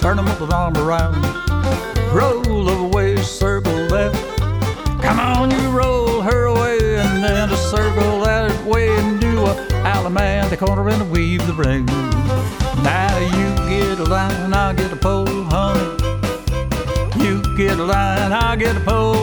Turn them up with arm around. Roll away, circle left. Come on, you roll her away, and then just circle that way and do a Allemande the corner and weave the ring. Now you get a line, I'll get a pole, honey. You get a line, I'll get a pole.